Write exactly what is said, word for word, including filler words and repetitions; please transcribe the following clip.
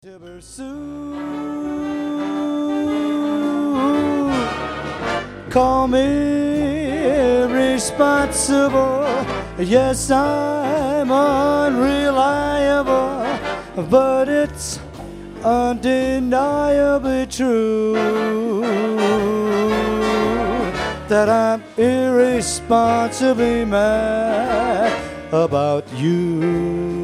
To pursue, call me irresponsible. Yes, I'm unreliable, but it's undeniably true that I'm irresponsibly mad about you.